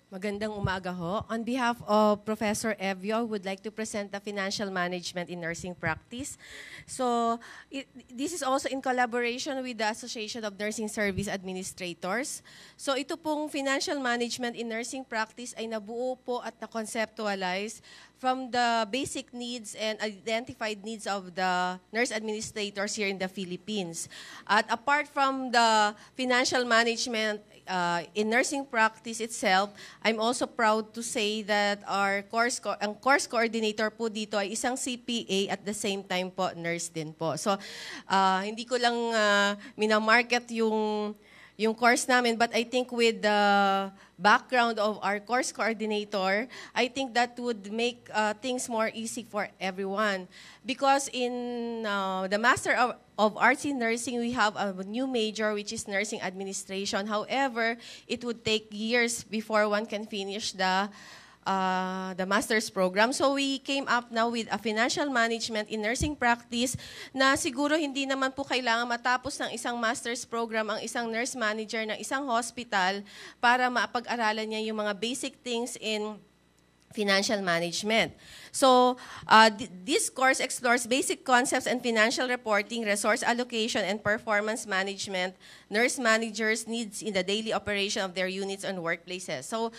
Magandang umaga ho. On behalf of Professor Evio, I would like to present the financial management in nursing practice. So, this is also in collaboration with the Association of Nursing Service Administrators. So, ito pong financial management in nursing practice ay nabuo po at na-conceptualize from the basic needs and identified needs of the nurse administrators here in the Philippines. At apart from the financial management in nursing practice itself, I'm also proud to say that ang course coordinator po dito ay isang CPA at the same time po nurse din po. So hindi ko lang minamarket yung course namin, but I think with the background of our course coordinator, I think that would make things more easy for everyone. Because in the Master of Arts in Nursing, we have a new major, which is Nursing Administration. However, it would take years before one can finish the master's program. So we came up now with a financial management in nursing practice na siguro hindi naman po kailangan matapos ng isang master's program ang isang nurse manager ng isang hospital para mapag-aralan niya yung mga basic things in financial management. So, this course explores basic concepts and financial reporting, resource allocation, and performance management, nurse managers' needs in the daily operation of their units and workplaces. So,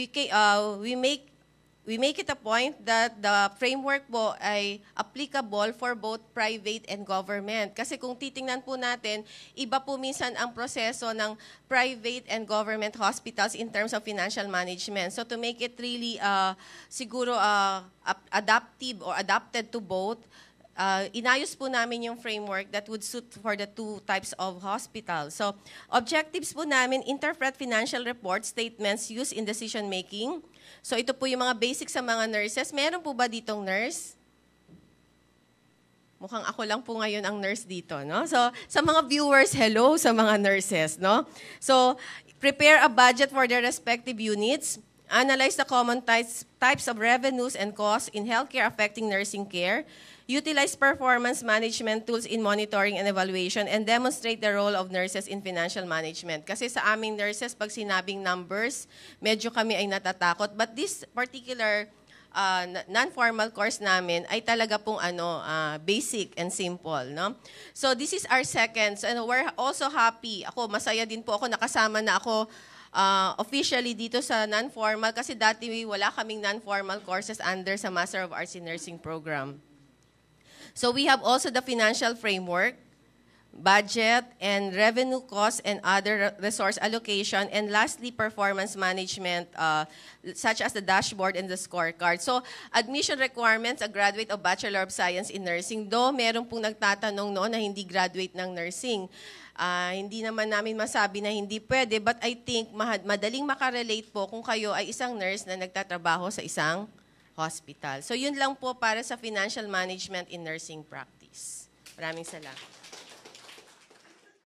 we make it a point that the framework po ay applicable for both private and government. Kasi kung titingnan po natin, iba po minsan ang proseso ng private and government hospitals in terms of financial management. So to make it really siguro adaptive or adapted to both, inayos po namin yung framework that would suit for the two types of hospitals. So objectives po namin, interpret financial report statements used in decision-making. So ito po yung mga basic sa mga nurses. Meron po ba ditong nurse? Mukhang ako lang po ngayon ang nurse dito, no? So sa mga viewers, hello sa mga nurses, no? So prepare a budget for their respective units. Analyze the common types of revenues and costs in healthcare affecting nursing care. Utilize performance management tools in monitoring and evaluation, and demonstrate the role of nurses in financial management. Kasi sa aming nurses, pag sinabing numbers, medyo kami ay natatakot. But this particular non-formal course namin ay talaga pong basic and simple. No? So this is our second. And we're also happy. Ako, masaya din po ako. Nakasama na ako officially dito sa non-formal kasi dati wala kaming non-formal courses under sa Master of Arts in Nursing program. So we have also the financial framework, budget, and revenue costs and other resource allocation, and lastly, performance management, such as the dashboard and the scorecard. So admission requirements, a graduate of Bachelor of Science in Nursing, though meron pong nagtatanong noon na hindi graduate ng nursing. Hindi naman namin masabi na hindi pwede, but I think madaling makarelate po kung kayo ay isang nurse na nagtatrabaho sa isang hospital. So yun lang po para sa financial management in nursing practice. Maraming salamat.